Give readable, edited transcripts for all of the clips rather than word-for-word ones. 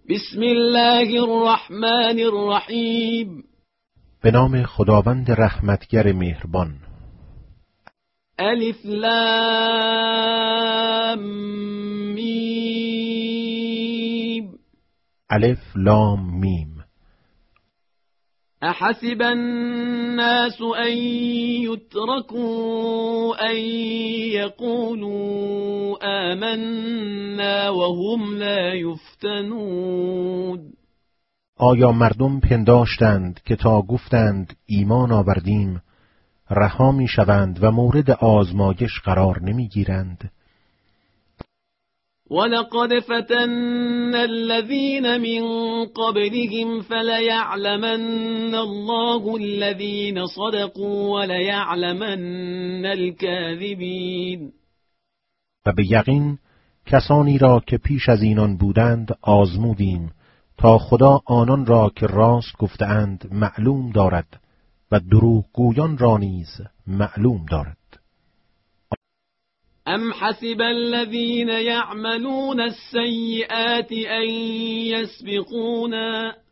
بسم الله الرحمن الرحیم. به نام خداوند رحمتگر مهربان. الف لام میم. الف لام میم. احسب الناس ان یترکوا ان یقولوا آمنا وهم لا یفتنون. آیا مردم پنداشتند که تا گفتند ایمان آوردیم رها می شوند و مورد آزمایش قرار نمی گیرند؟ ولقد فتنا الذين من قبلهم فليعلمن الله الذين صدقوا وليعلمن الكاذبين. و به یقین کسانی را که پیش از اینان بودند آزمودیم تا خدا آنان را که راست گفتند معلوم دارد و دروغگویان را نیز معلوم دارد. ام حسب الذين يعملون السيئات ان يسبقونا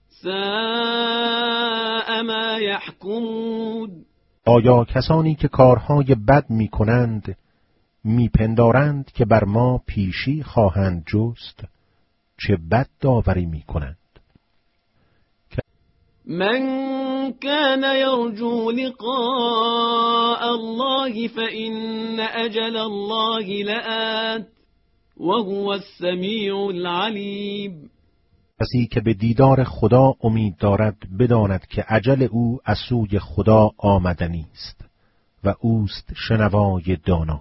ساء ما يحكمون. آیا کسانی که کارهای بد می کنند می پندارند که بر ما پیشی خواهند جست؟ چه بد داوری می کنند. من كان يرجو لقاء الله فإن أجل الله لآت وهو السميع العليم. کسی که به دیدار خدا امید دارد بداند که اجل او از سوی خدا آمدنی است و اوست شنوای دانا.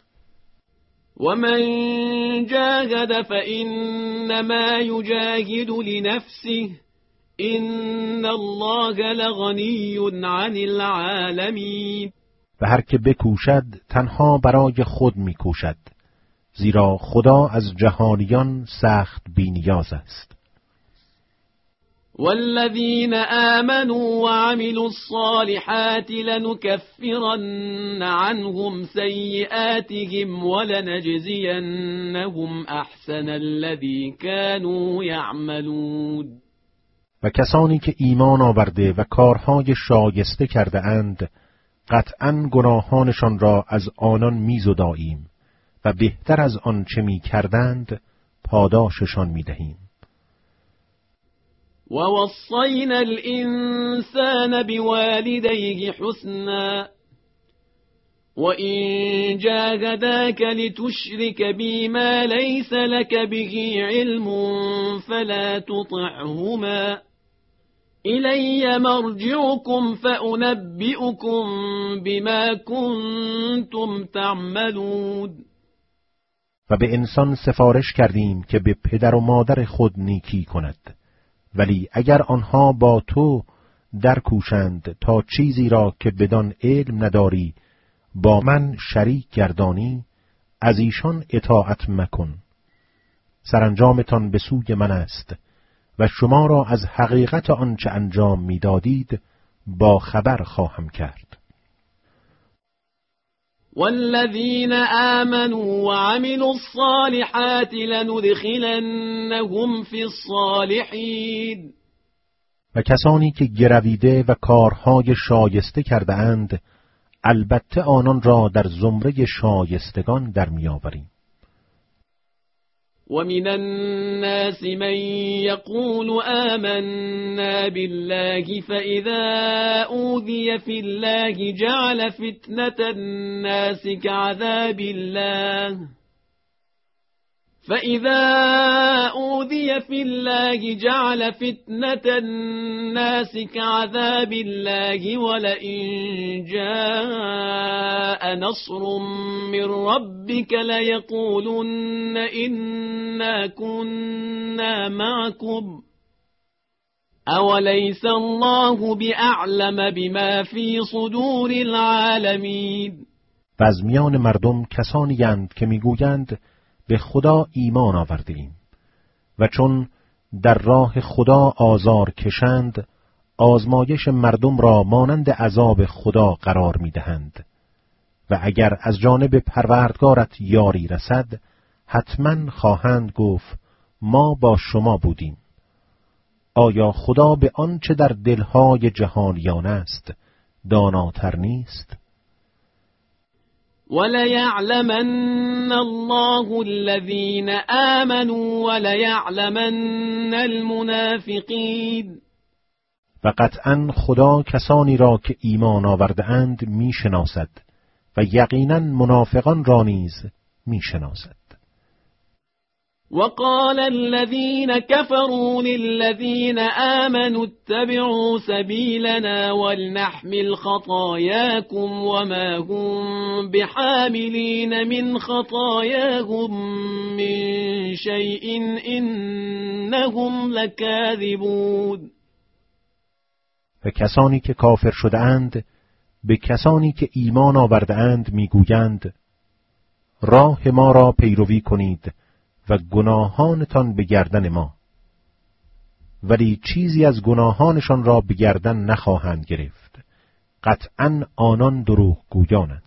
ومن جاهد فإنما يجاهد لنفسه ان الله لغنی عن العالمین. و هر که بکوشد تنها برای خود میکوشد، زیرا خدا از جهانیان سخت بی‌نیاز است. والذین آمنوا وعملوا الصالحات لنكفرن عنهم سیئاتهم ولنجزینهم احسن الذی كانوا یعملون. و کسانی که ایمان آورده و کارهای شایسته کرده اند قطعاً گناهانشان را از آنان می‌زداییم و بهتر از آن چه می‌کردند پاداششان می‌دهیم. ووصينا الإنسان بوالديه حسنا وإن جاهداك لتشرك بي ما ليس لك به علم فلا تطعهما إلي مرجعكم فأنبئكم بما كنتم تعملون. و به انسان سفارش کردیم که به پدر و مادر خود نیکی کند، ولی اگر آنها با تو درکوشند تا چیزی را که بدان علم نداری با من شریک گردانی از ایشان اطاعت مکن. سرانجامتان به سوی من است و شما را از حقیقت آنچه انجام میدادید با خبر خواهم کرد. والذین آمنوا وعملوا الصالحات لندخلنهم فی الصالحین. و کسانی که گرویده و کارهای شایسته کرده اند البته آنان را در زمره شایستگان در می‌آوریم. ومن الناس من يقول آمنا بالله فإذا أوذي في الله جعل فتنة الناس كعذاب الله فإذا أوذي في الله جعل فتنة الناس كعذاب الله ولئن جاء نصر من ربك ليقولن إنا كنا معكم أوليس الله بأعلم بما في صدور العالمين. و از میان مردم کسانی اند که میگویند به خدا ایمان آوردیم و چون در راه خدا آزار کشند آزمایش مردم را مانند عذاب خدا قرار میدهند و اگر از جانب پروردگارت یاری رسد حتما خواهند گفت ما با شما بودیم. آیا خدا به آنچه در دلهای جهانیان است داناتر نیست؟ وَلَيَعْلَمَنَّ اللَّهُ الَّذِينَ آمَنُوا وَلَيَعْلَمَنَّ الْمُنَافِقِينَ. و قطعاً خدا کسانی را که ایمان آورده اند می شناسد و یقیناً منافقان را نیز می شناسد. وَقَالَ الَّذِينَ كَفَرُوا لِلَّذِينَ آمَنُوا اتَّبِعُوا سَبِيلَنَا وَلْنَحْمِلْ خَطَايَاكُمْ وَمَا هُمْ بِحَامِلِينَ مِنْ خَطَايَاهُمْ مِنْ شَيْءٍ إِنَّهُمْ لَكَاذِبُونَ. و کسانی که کافر شده اند به کسانی که ایمان آورده اند میگویند راه ما را پیروی کنید و گناهانتان به گردن ما، ولی چیزی از گناهانشان را به گردن نخواهند گرفت. قطعاً آنان دروغگویانند.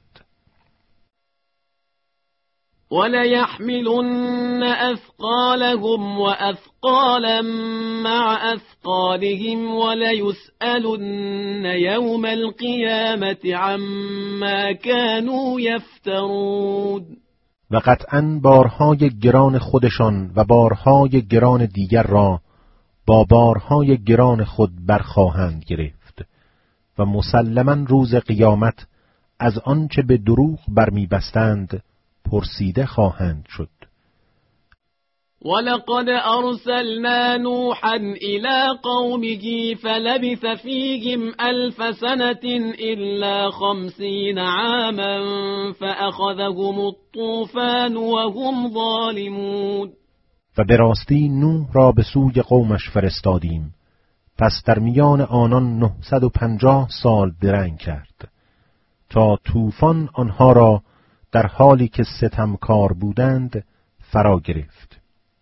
وَلَيَحْمِلُنَّ أَثْقَالَهُمْ وَأَثْقَالًا مَعَ أَثْقَالِهِمْ وَلَيُسْأَلُنَّ يَوْمَ الْقِيَامَةِ عَمَّا كَانُوا يَفْتَرُونَ. و قطعاً بارهای گران خودشان و بارهای گران دیگر را با بارهای گران خود برخواهند گرفت و مسلماً روز قیامت از آنچه به دروغ برمی‌بستند پرسیده خواهند شد. وَلَقَدْ أَرْسَلْنَا نُوحًا إِلَى قَوْمِهِ فَلَبِثَ فِيهِمْ 1000 سَنَةٍ إِلَّا 50 عَامًا فَأَخَذَهُمُ الطُّوفَانُ وَهُمْ ظَالِمُونَ. و به راستی نوح را به سوی قومش فرستادیم، پس در میان آنان 950 سال درنگ کرد تا طوفان آنها را در حالی که ستمکار بودند فرا گرفت.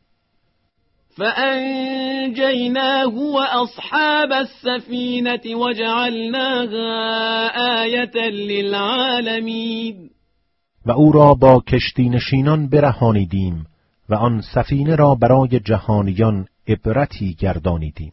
فَأَنْجَيْنَاهُ وَأَصْحَابَ السَّفِينَةِ وَجَعَلْنَاهَا آيَةً لِلْعَالَمِينَ. و او را با کشتی نشینان برهانیدیم و آن سفینه را برای جهانیان عبرتی گردانیدیم.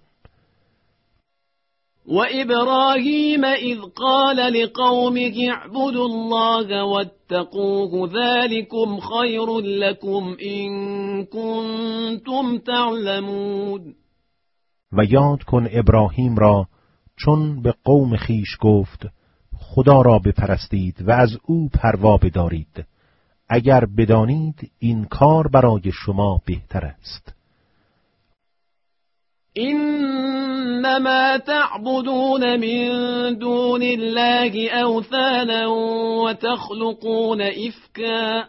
وَإِبْرَاهِيمَ إِذْ قَالَ لِقَوْمِهِ اعْبُدُوا اللَّهَ وَاتَّقُوهُ ذَلِكُمْ خَيْرٌ لَكُمْ إِن كُنتُمْ تَعْلَمُونَ. و یاد کن ابراهیم را چون به قوم خیش گفت خدا را بپرستید و از او پروا بدارید، اگر بدانید این کار برای شما بهتر است. إنما تعبدون من دون الله أوثانا وتخلقون إفكا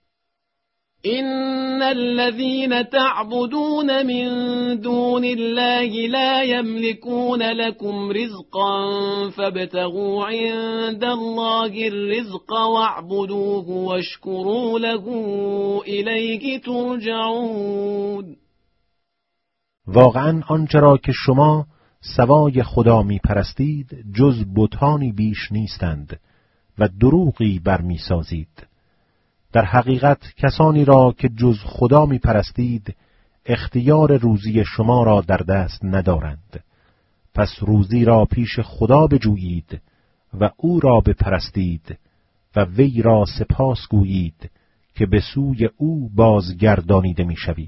إن الذين تعبدون من دون الله لا يملكون لكم رزقا فابتغوا عند الله الرزق واعبدوه واشكروا له إليه ترجعون. واقعا آنچه را که شما سوای خدا می پرستید جز بتانی بیش نیستند و دروغی برمی سازید. در حقیقت کسانی را که جز خدا می پرستید اختیار روزی شما را در دست ندارند. پس روزی را پیش خدا بجویید و او را بپرستید و وی را سپاس گویید که به سوی او بازگردانیده می شوید.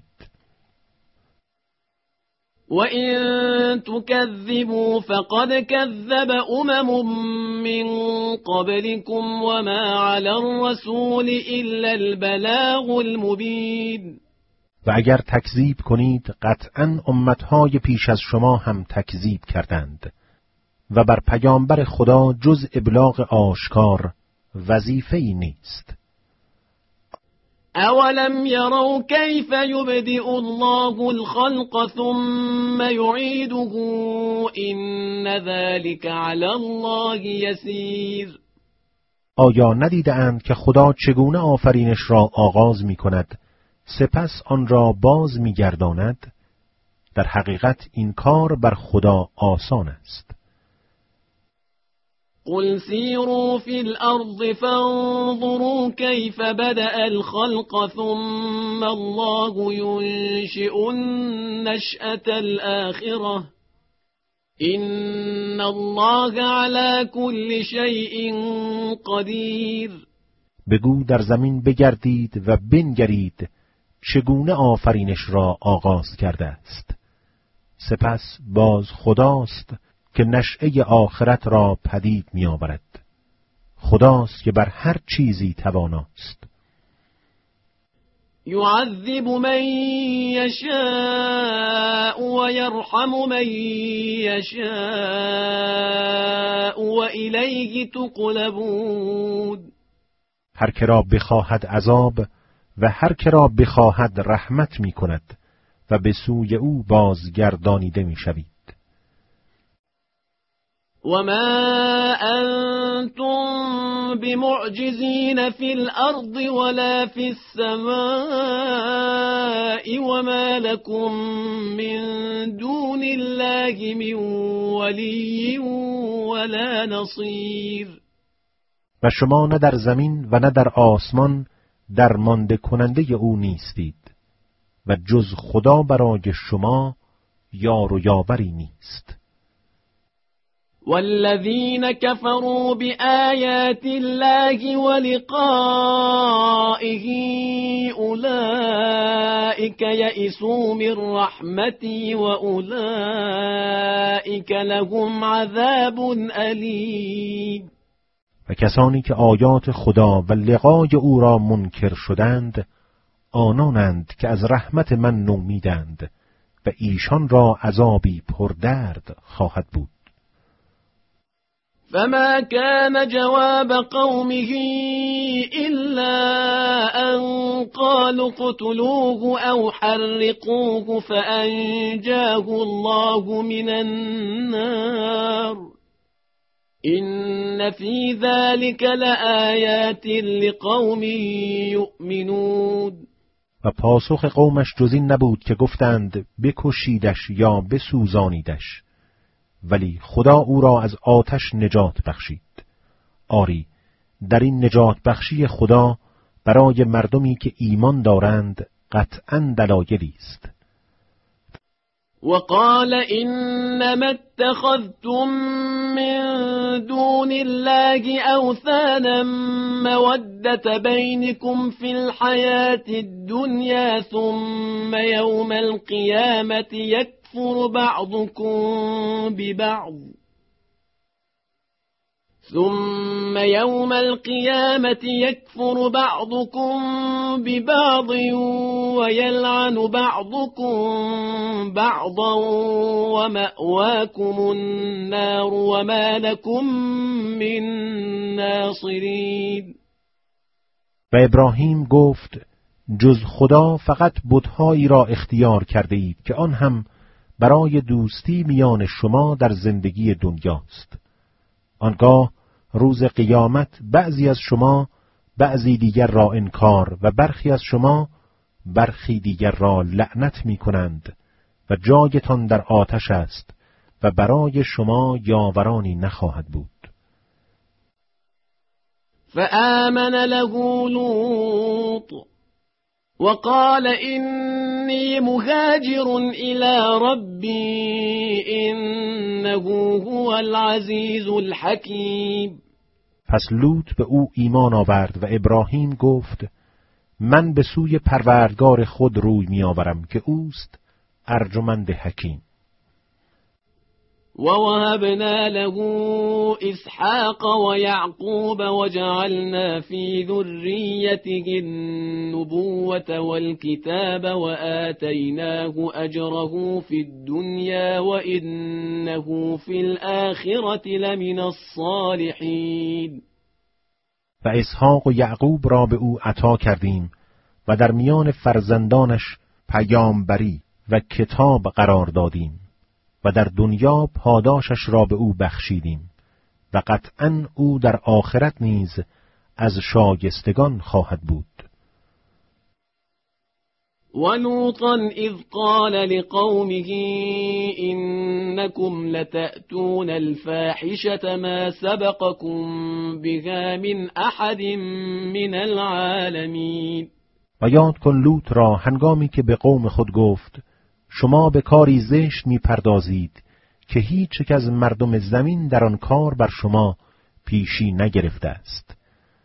وَإِن تُكَذِّبُوا فَقَدْ كَذَّبَ أُمَمٌ مِّن قَبْلِكُمْ وَمَا عَلَى الرَّسُولِ إِلَّا الْبَلَاغُ الْمُبِينُ. و اگر تکذیب کنید قطعاً امتهای پیش از شما هم تکذیب کردند و بر پیامبر خدا جز ابلاغ آشکار وظیفه‌ای نیست. أَوَلَمْ يَرَوْا كَيْفَ يُبْدِئُ اللَّهُ الْخَلْقَ ثُمَّ يُعِيدُهُ إِنَّ ذَلِكَ عَلَى اللَّهِ يَسِيرٌ. آیا ندیده‌اند که خدا چگونه آفرینش را آغاز می کند سپس آن را باز می گرداند؟ در حقیقت این کار بر خدا آسان است. قل سيروا في الأرض فانظروا كيف بدأ الخلق ثم الله ينشئ النشأة الآخرة إن الله على كل شيء قدیر. بگو در زمین بگردید و بنگرید چگونه آفرینش را آغاز کرده است. سپس باز خداست که نشأه آخرت را پدید می آورد. خداست که بر هر چیزی تواناست. يعذب من يشاء ويرحم من يشاء وإليه تقلبون. هر که را بخواهد عذاب و هر که را بخواهد رحمت می کند و به سوی او بازگردانیده می شوید. وما أنتم بمعجزين في الأرض ولا في السماء وما لكم من دون الله من ولي ولا نصير. و شما نه در زمین و نه در آسمان درمانده کننده او نیستید و جز خدا برای شما یار و یاوری نیست. والذين كفروا بآيات الله ولقائه أولئك يئسوا من رحمتي وأولئك لهم عذاب أليم. و کسانی که آیات خدا و لقای او را منکر شدند آنانند که از رحمت من نومیدند و ایشان را عذابی پردرد خواهد بود. فما كان جواب قومه إلا أن قالوا اقتلوه أو حرقوه فأنجاه الله من النار إن في ذلك لآيات لقوم يؤمنون. و پاسخ قومش جز این نبود که گفتند بکشیدش یا بسوزانیدش، ولی خدا او را از آتش نجات بخشید. آری، در این نجات بخشی خدا برای مردمی که ایمان دارند قطعاً دلایلی است. وقال إنما اتخذتم من دون الله أوثانا مودة بينكم في الحياة الدنيا ثم يوم القيامة يكفر بعضكم ببعض ويلعن بعضكم بعضا ومأواكم النار وما لكم من ناصرين. و ابراهیم گفت جز خدا فقط بت‌هایی را اختیار کرده اید که آن هم برای دوستی میان شما در زندگی دنیاست. آنگاه روز قیامت بعضی از شما بعضی دیگر را انکار و برخی از شما برخی دیگر را لعنت می کنند و جایتان در آتش است و برای شما یاورانی نخواهد بود. فآمن له لوط وقال إني مهاجر إلى ربي إنه هو العزيز الحكيم. پس لوط به او ایمان آورد و ابراهیم گفت من به سوی پروردگار خود روی می آورم که اوست ارجمند حکیم. ووهبنا له إسحاق ويعقوب وجعلنا في ذريته النبوة والكتاب وآتيناه أجره في الدنيا وإنه في الآخرة لمن الصالحين. و اسحاق و یعقوب را به او عطا کردیم و در میان فرزندانش پیامبری و کتاب قرار دادیم و در دنیا پاداشش را به او بخشیدیم و قطعاً او در آخرت نیز از شایستگان خواهد بود. ولوطا إذ قال لقومه إنكم لتأتون الفاحشة ما سبقكم بها من أحد من العالمین. و یاد کن لوط را هنگامی که به قوم خود گفت شما به کاری زشت می‌پردازید که هیچ یک از مردم زمین در آن کار بر شما پیشی نگرفته است.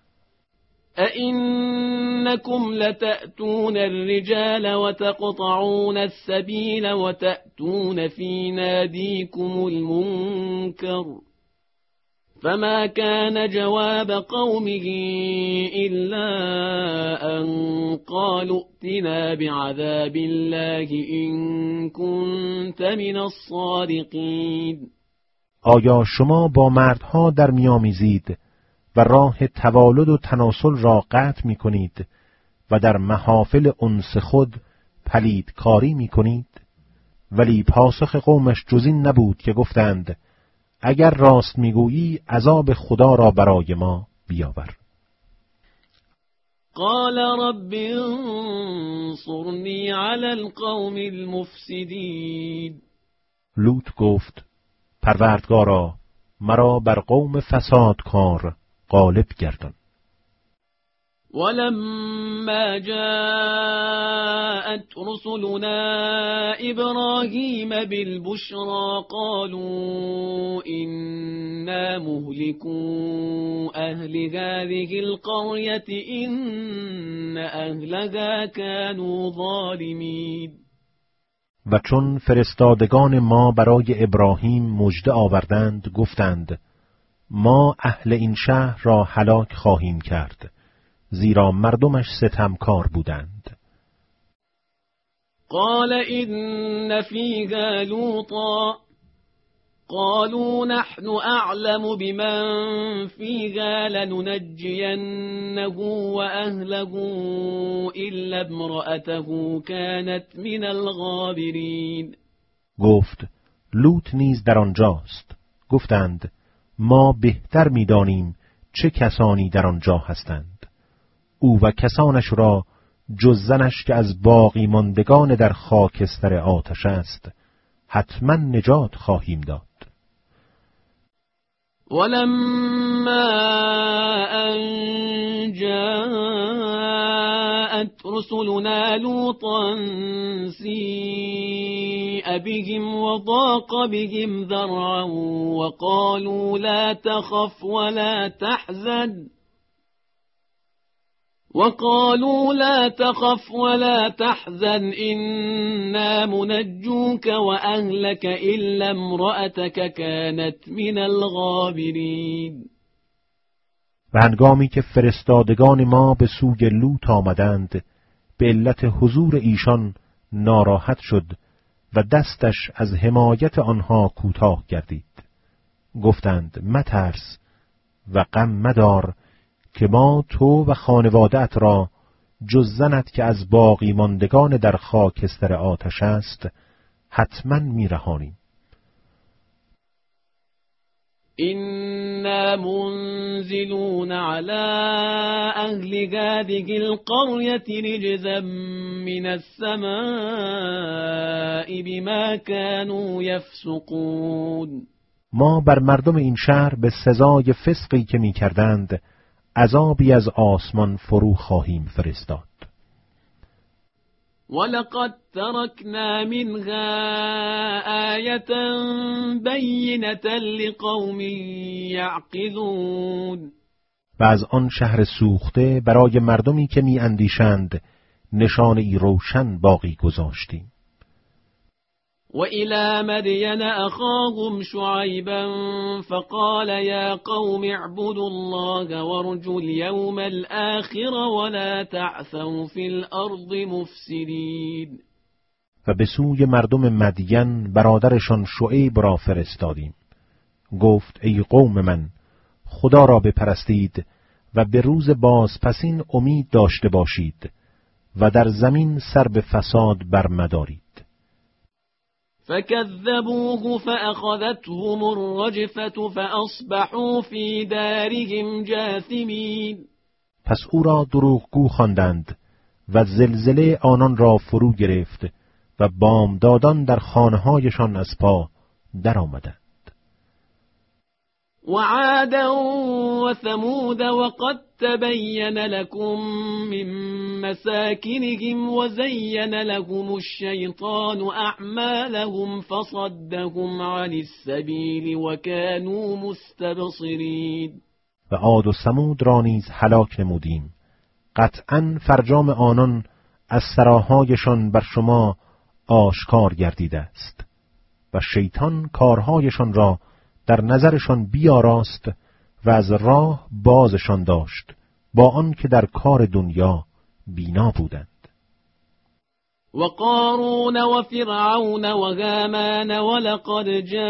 أئنكم لتأتون الرجال وتقطعون السبيل وتأتون في ناديكم المنكر فما كان جواب قومه إلا أن قالوا ائتنا بعذاب الله إن كنت من الصادقين. آیا شما با مردها در میامیزید و راه توالد و تناسل را قطع می کنید و در محافل انس خود پلیدکاری می کنید؟ ولی پاسخ قومش جز این نبود که گفتند اگر راست میگویی عذاب خدا را برای ما بیاور. قال رب انصرنی علی القوم المفسدین. لوط گفت پروردگارا مرا بر قوم فسادکار غالب گردان. ولما جاءت رسلنا إبراهيم بالبشرى قالوا إنا مهلكو أهل هذه القرية إن أهلها كانوا ظالمين. و چون فرستادگان ما برای ابراهیم مژده آوردند گفتند ما اهل این شهر را هلاک خواهیم کرد زیرا مردمش ستمکار بودند. قال إن فيها لوطا قالوا نحن أعلم بمن فيها لننجينه وأهله إلا امرأته كانت من الغابرين. گفت لوط نیز در آنجاست. گفتند ما بهتر می‌دانیم چه کسانی در آنجا هستند. او و کسانش را جز زنش که از باقی ماندگان در خاکستر آتش است حتما نجات خواهیم داد. ولما أن جاءت رسلنا لوطا سيء بهم وضاق بهم ذرعا وقالوا لا تخف ولا تحزن إنا منجوك وأهلك إلا امرأتك كانت من الغابرين. و هنگامی که فرستادگان ما به سوی لوط آمدند به علت حضور ایشان ناراحت شد و دستش از حمایت آنها کوتاه گردید. گفتند مترس و غم مدار که ما تو و خانواده‌ات را جز زنت که از باقی ماندگان در خاکستر آتش است حتما میرهانیم. إنا منزلون على أهل هذه القرية رجزا من السماء بما كانوا يفسقون. ما بر مردم این شهر به سزای فسقی که می‌کردند عذابی از آسمان فرو خواهیم فرستاد. ولقد تركنا منها آية بينة لقوم يعقلون. و از آن شهر سوخته برای مردمی که می اندیشند نشانه‌ای روشن باقی گذاشتیم. وإلى مدين أخاهم شعيبا فقال يا قوم اعبدوا الله وارجوا اليوم الآخر ولا تعثوا في الأرض مفسدين. و به سوی مردم مدین برادرشان شعیب را فرستادیم. گفت ای قوم من خدا را بپرستید و به روز بازپسین امید داشته باشید و در زمین سر به فساد برمدارید. فكذبوه فأخذتهم الرجفة فأصبحوا في دارهم جاثمين. پس او را دروغگو خواندند و زلزله آنان را فرو گرفت و بامدادان در خانه‌هایشان از پا در آمدند. وعادا وثمود وقد تبين لكم من مساكنهم وزين لهم الشيطان أعمالهم فصدهم عن السبيل وكانوا مستبصرين. و عاد و ثمود را نیز هلاک نمودیم. قطعاً فرجام آنان از سراهایشان بر شما آشکار گردیده است و شیطان کارهایشان را در نظرشان بیاراست و از راه بازشان داشت با آن که در کار دنیا بینا بودند. و قارون و فرعون و هامان ولقد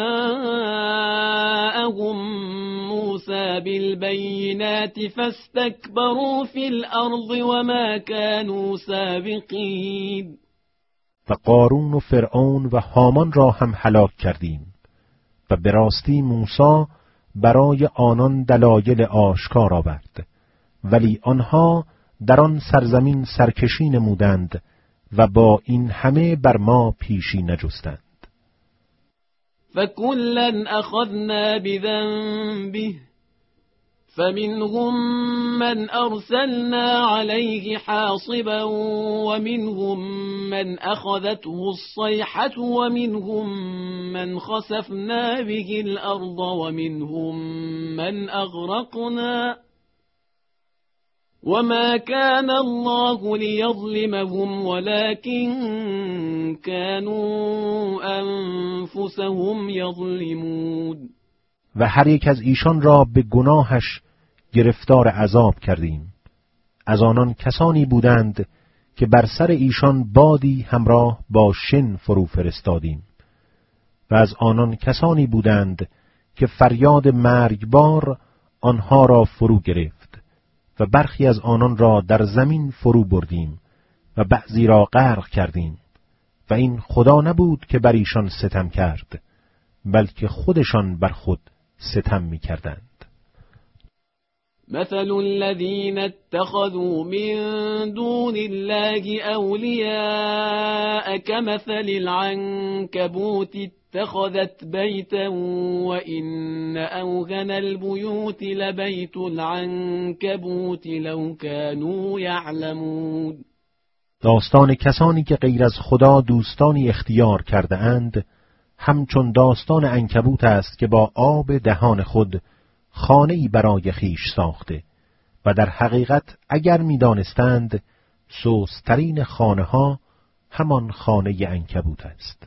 جاءهم موسى بالبينات فاستكبروا في الأرض وما كانوا سابقين. و قارون و فرعون و هامان را هم هلاک کردیم و به راستی موسی برای آنان دلایل آشکار آورد، ولی آنها در آن سرزمین سرکشی نمودند و با این همه بر ما پیشی نجستند. فَكُلًّا أَخَذْنَا بِذَنبِهِ فَمِنْهُمْ مَنْ أَرْسَلْنَا عَلَيْهِ حَاصِبًا وَمِنْهُمْ مَنْ أَخَذَتْهُ الصَّيْحَةُ وَمِنْهُمْ مَنْ خَسَفْنَا بِهِ الْأَرْضَ وَمِنْهُمْ مَنْ أَغْرَقْنَا وَمَا كَانَ اللَّهُ لِيَظْلِمَهُمْ وَلَكِنْ كَانُوا أَنفُسَهُمْ يَظْلِمُونَ. و هر یک از ایشان را به گناهش گرفتار عذاب کردیم. از آنان کسانی بودند که بر سر ایشان بادی همراه با شن فرو فرستادیم و از آنان کسانی بودند که فریاد مرگبار آنها را فرو گرفت و برخی از آنان را در زمین فرو بردیم و بعضی را غرق کردیم و این خدا نبود که بر ایشان ستم کرد، بلکه خودشان بر خود ستم می کردند. مثل الذين اتخذوا من دون الله أولياء كمثل العنكبوت اتخذت بيتا وإن أوهن البيوت لبيت العنكبوت لو كانوا يعلمون. داستان کسانی که غیر از خدا دوستانی اختیار کرده اند همچون داستان عنکبوت است که با آب دهان خود خانه‌ای برای خیش ساخته و در حقیقت اگر می‌دانستند سوسترین خانه‌ها همان خانه عنکبوت است.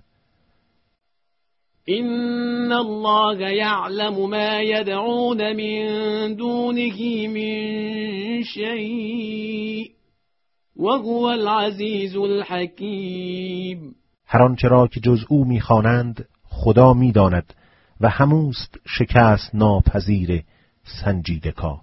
إن الله يعلم ما يدعون من دونه من شيء وهو العزيز الحكيم. هر آنچه را که جز او می‌خوانند خدا می‌داند و هموست شکست ناپذیر سنجیده کار.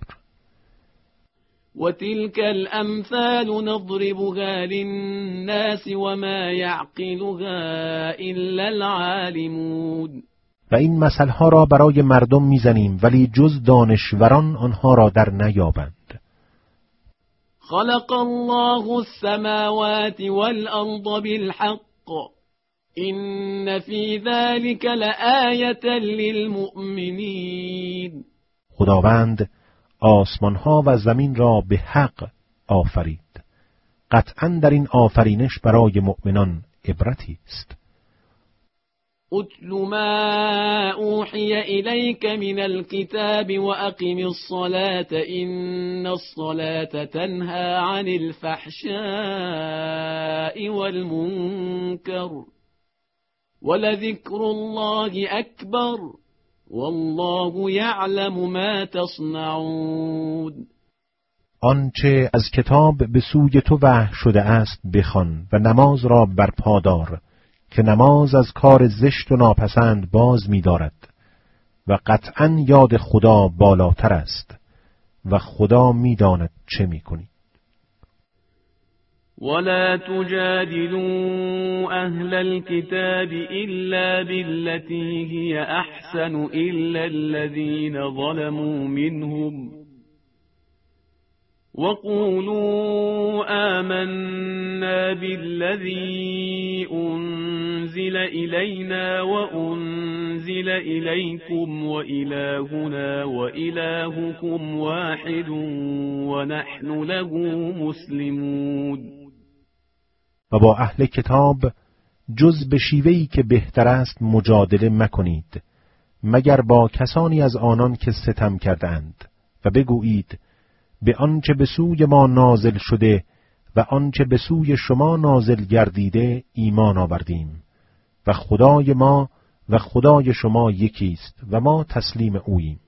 و تلك الامثال نضربها للناس وما يعقلها الا العالمون. و این مثلها را برای مردم میزنیم ولی جز دانشوران آنها را در نیابند. خلق الله السماوات والارض بالحق إن في ذلك لآية للمؤمنين. خداوند آسمانها و زمین را به حق آفرید. قطعاً در این آفرینش برای مؤمنان عبرتی است. اتل ما اوحی الیک من الكتاب واقم الصلاة ان الصلاة تنهى عن الفحشاء والمنكر ولذكر الله أكبر والله يعلم ما تصنعون. آنچه از کتاب به سوی تو وحی شده است بخوان و نماز را برپا دار که نماز از کار زشت و ناپسند باز می‌دارد و قطعاً یاد خدا بالاتر است و خدا می‌داند چه می‌کنی. ولا تجادلوا أهل الكتاب إلا بالتي هي أحسن إلا الذين ظلموا منهم وقولوا آمنا بالذي أنزل إلينا وأنزل إليكم وإلهنا وإلهكم واحد ونحن له مسلمون. و با اهل کتاب جز به شیوهی که بهتر است مجادله مکنید، مگر با کسانی از آنان که ستم کردند، و بگویید به آنچه به سوی ما نازل شده و آنچه به سوی شما نازل گردیده ایمان آوردیم و خدای ما و خدای شما یکی است و ما تسلیم اوییم.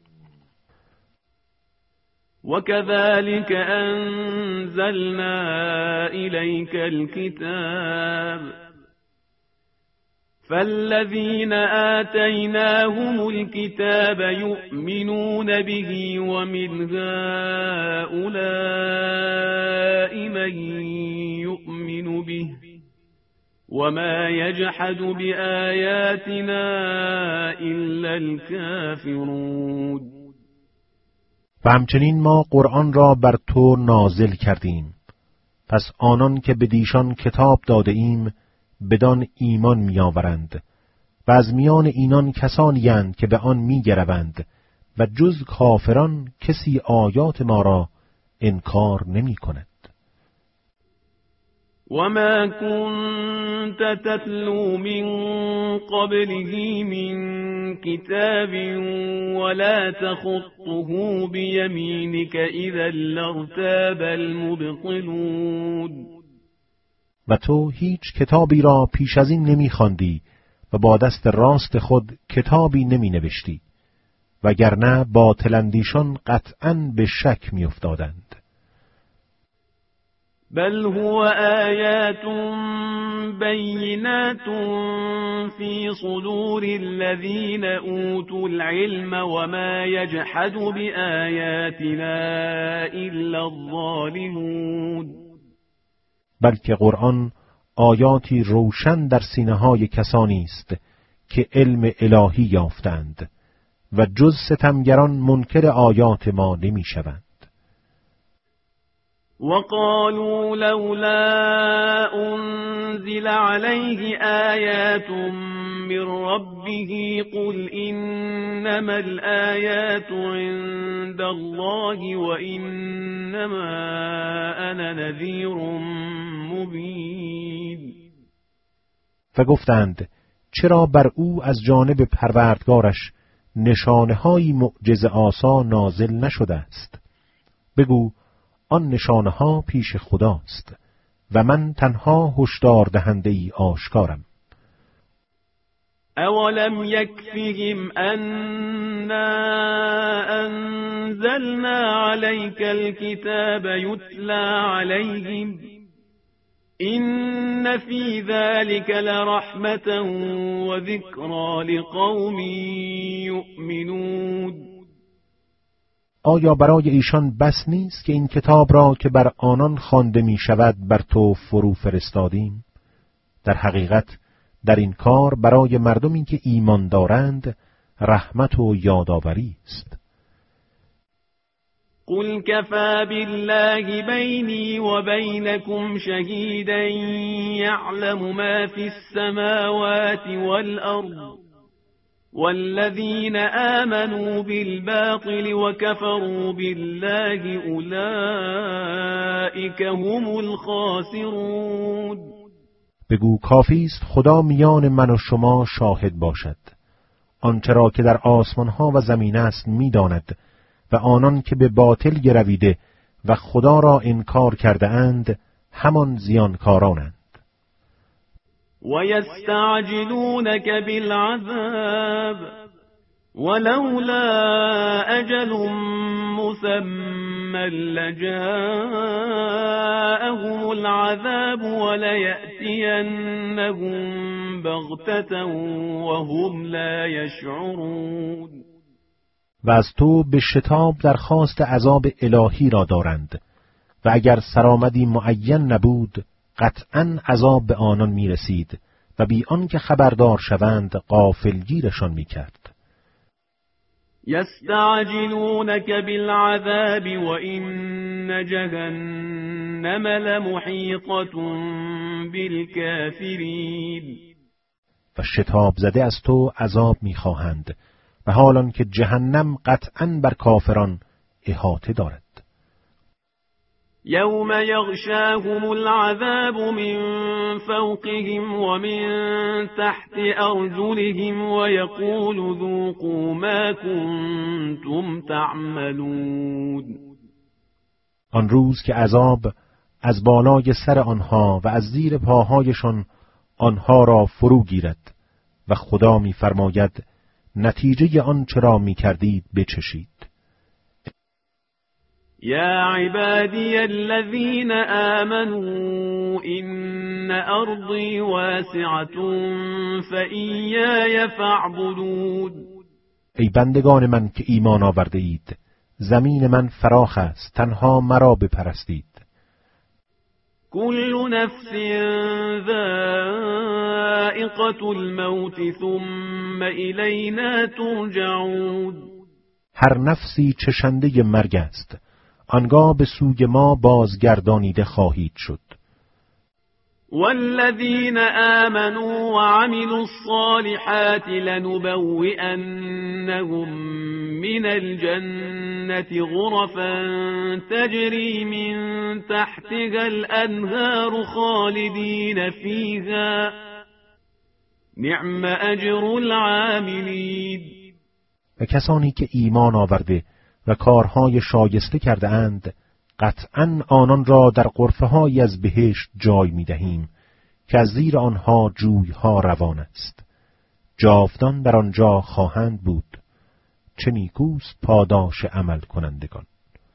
وكذلك أنزلنا إليك الكتاب فالذين آتيناهم الكتاب يؤمنون به ومن هؤلاء من يؤمن به وما يجحد بآياتنا إلا الكافرون. و همچنین ما قرآن را بر تو نازل کردیم، پس آنان که به دیشان کتاب داده ایم بدان ایمان می‌آورند و از میان اینان کسانی اند که به آن می‌گروند و جز کافران کسی آیات ما را انکار نمی‌کند. وما كنت تتلو من قبله من كتاب ولا تخطه بيمينك إذا لارتاب المبطلون. و تو هیچ کتابی را پیش از این نمی‌خواندی و با دست راست خود کتابی نمی‌نوشتی، وگرنه باطلاندیشان قطعاً به شک می‌افتادند. بل هو آیات بینات فی صدور الذین اوتوا العلم وما یجحد بآیاتنا الا الظالمون. بلکه قرآن آیاتی روشن در سینه‌های کسانی است که علم الهی یافتند و جز ستمگران منکر آیات ما نمی‌شوند. وقالوا لولا أنزل عليه آيات من ربه قل إنما الآيات عند الله وإنما أنا نذير مبين. و گفتند چرا بر او از جانب پروردگارش نشانه‌های معجزه آسا نازل نشده است؟ بگو آن نشانه‌ها پیش خداست و من تنها هشدار دهنده ای آشکارم. اولم یکفیهم انا انزلنا علیک الكتاب یتلا علیهم این فی ذلک لرحمة و ذکری لقوم یؤمنون. آیا برای ایشان بس نیست که این کتاب را که بر آنان خوانده می شود بر تو فرو فرستادیم؟ در حقیقت در این کار برای مردمی که ایمان دارند رحمت و یادآوری است. قل كفى بالله بيني وبينكم شهيدا يعلم ما في السماوات والأرض والذين آمنوا بالباطل وكفروا بالله أولئك هم الخاسرون. بگو کافی است خدا میان من و شما شاهد باشد. آنچه را که در آسمانها و زمین است میداند و آنان که به باطل گرویده و خدا را انکار کرده اند همان زیانکارانند. وَيَسْتَعْجِلُونَكَ بِالْعَذَابِ وَلَوْلَا أَجَلٌ مُّسَمًّى لَّجَاءَهُمُ الْعَذَابُ وَلَيَأْتِيَنَّهُم بَغْتَةً وَهُمْ لَا يَشْعُرُونَ. و از تو به شتاب درخواست عذاب الهی را دارند و اگر سرآمدی معین نبود قطعاً عذاب به آنان می رسید و بی آنکه خبردار شوند غافلگیرشان می کرد. يستعجلونك بالعذاب وإن جهنم لمحيطة بالكافرین. و شتاب زده از تو عذاب می‌خواهند و حالان که جهنم قطعاً بر کافران احاطه دارد. یوم یغشاهم العذاب من فوقهم ومن تحت ارجلهم ويقول ذوقوا ما كنتم تعملون. آن روز که عذاب از بالای سر آنها و از زیر پاهایشان آنها را فرو گیرد و خدا می‌فرماید نتیجه آنچه را می‌کردید بچشید. یا عبادی الذین آمنوا ان ارضی واسعة فإیای فاعبدون. ای بندگان من که ایمان آورده اید، زمین من فراخ است، تنها مرا بپرستید. كل نفس ذائقة الموت ثم إلينا ترجعون. هر نفسی چشنده مرگ است، آنگاه به سوی ما بازگردانیده خواهید شد. والذین آمنوا وعملوا الصالحات لنبوئنهم من الجنة غرفا تجری من تحتها الانهار خالدین فیها نعم اجر العاملین. و کسانی که ایمان آورده و کارهای شایسته کرده اند، قطعاً آنان را در غرفه‌هایی از بهشت جای می‌دهیم که از زیر آنها جوی‌ها روان است. جاودان در آنجا خواهند بود. چه نیکوست پاداش عمل کنندگان.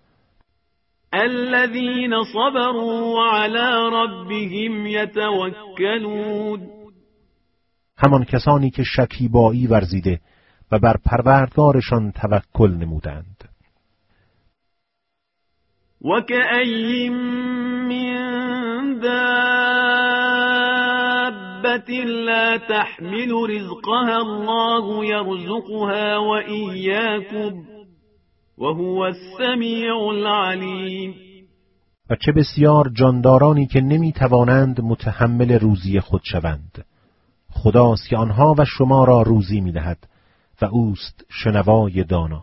الذين صبروا وعلى ربهم يتوكلون. همان کسانی که شکیبایی ورزیده و بر پروردگارشان توکل نمودند. وكأي من دابة لا تحمل رزقها الله يرزقها وإياكم وهو السمیع العلیم. و چه بسیار جاندارانی که نمی توانند متحمل روزی خود شوند. خداست که آنها و شما را روزی می دهد و اوست شنوای دانا.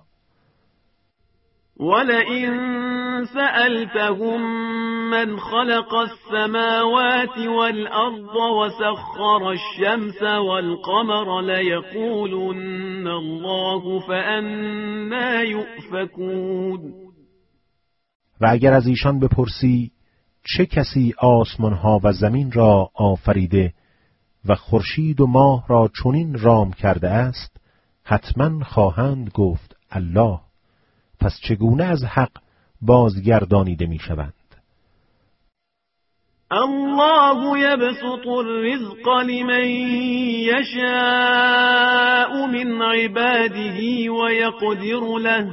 ولئن سألتهم من خلق السماوات والأرض وسخر الشمس والقمر ليقولن الله فأنا يؤفكون. و اگر از ایشان بپرسی چه کسی آسمانها و زمین را آفریده و خورشید و ماه را چنین رام کرده است، حتما خواهند گفت الله. پس چگونه از حق بازگردانیده می شوند؟ الله يبسط الرزق لمن يشاء من عباده ويقدر له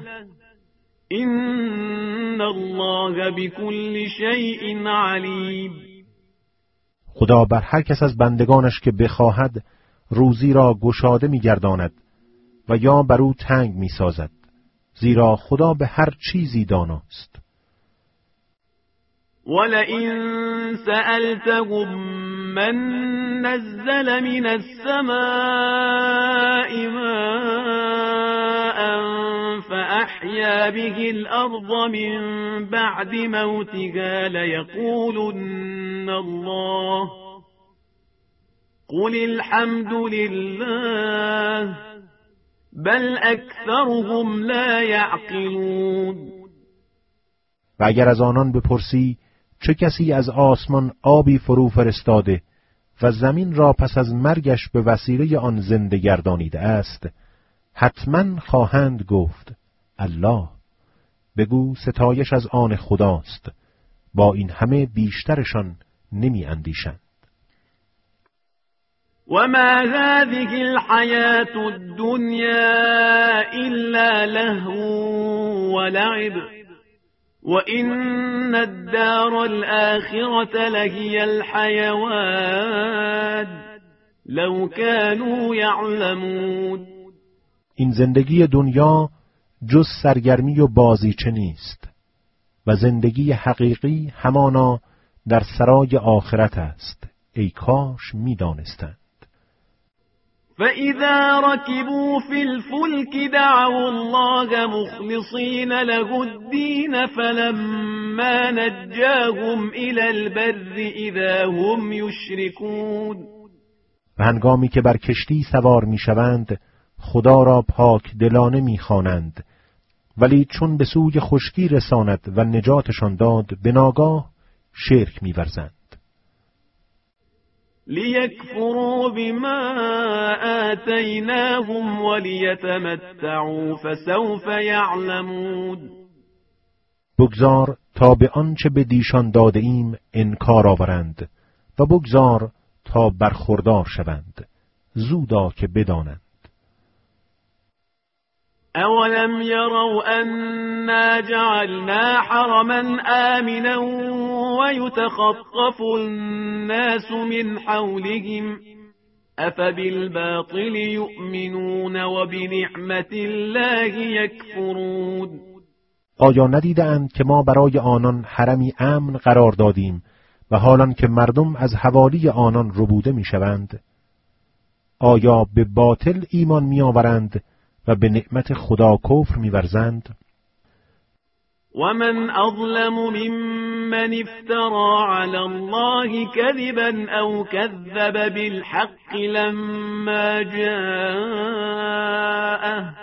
إن الله بكل شيء عليم. خدا بر هر کس از بندگانش که بخواهد روزی را گشاده می گرداند و یا بر او تنگ می سازد، زیرا خدا به هر چیزی داناست. ولئن سألتهم من نزل من السماء ماء فأحيا به الأرض من بعد موتها ليقولن الله قل الحمد لله بل اکثرهم لا یعقلون. و اگر از آنان بپرسی چه کسی از آسمان آبی فرو فرستاده و زمین را پس از مرگش به وسیله آن زنده گردانیده است، حتما خواهند گفت الله. بگو ستایش از آن خداست، با این همه بیشترشان نمی اندیشند. وما هذه الحياة الدنيا إلا لهو ولعب وإن الدار الآخرة لهي الحيوان لو كانوا يعلمون. این زندگی دنیا جز سرگرمی و بازیچه نیست و زندگی حقیقی همانا در سرای آخرت است. ای کاش می‌دانستند. فإذا ركبوا في الفلك دعوا الله مخلصين له الدين فلما نجاهم إلى البر إذا هم يشركون. و هنگامی که بر کشتی سوار می‌شوند خدا را پاک دلانه می‌خوانند، ولی چون به سوی خشکی رساند و نجاتشان داد به ناگاه شرک می‌ورزند. ليكفروا بما آتيناهم وليتمتعوا فسوف يعلمون. بگذار تا به آنچه به دیشان داده ایم انکار آورند و بگذار تا برخوردار شوند، زودا که بدانند. أولم يروا أنا جعلنا حرما آمنا ويتخطف الناس من حولهم أفبالباطل يؤمنون وبنعمة الله يكفرون. آیا ندیدند که ما برای آنان حرمی امن قرار دادیم و حالان که مردم از حوالی آنان ربوده میشوند؟ آیا به باطل ایمان میآورند و به نعمت خدا کفر می‌ورزند؟ ومن أظلم ممن افترى على الله كذبا أو كذب بالحق لما جاءه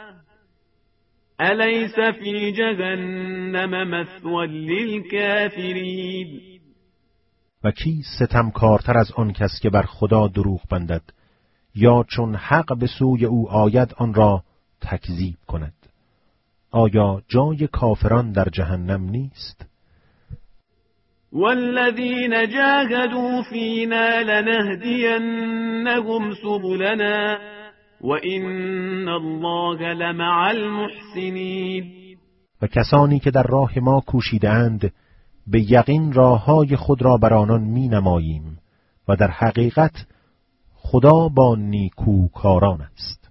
أليس في جهنم مثوى للكافرين. و کی ستمکارتر از آن کس که بر خدا دروغ بندد یا چون حق به سوی او آید آن را تکذیب کند؟ آیا جای کافران در جهنم نیست؟ والذین جاهدوا فینا لنهدینهم سبلنا وإن الله لمع المحسنین. و کسانی که در راه ما کوشیدند به یقین راههای خود را بر آنان می نماییم و در حقیقت خدا با نیکوکاران است.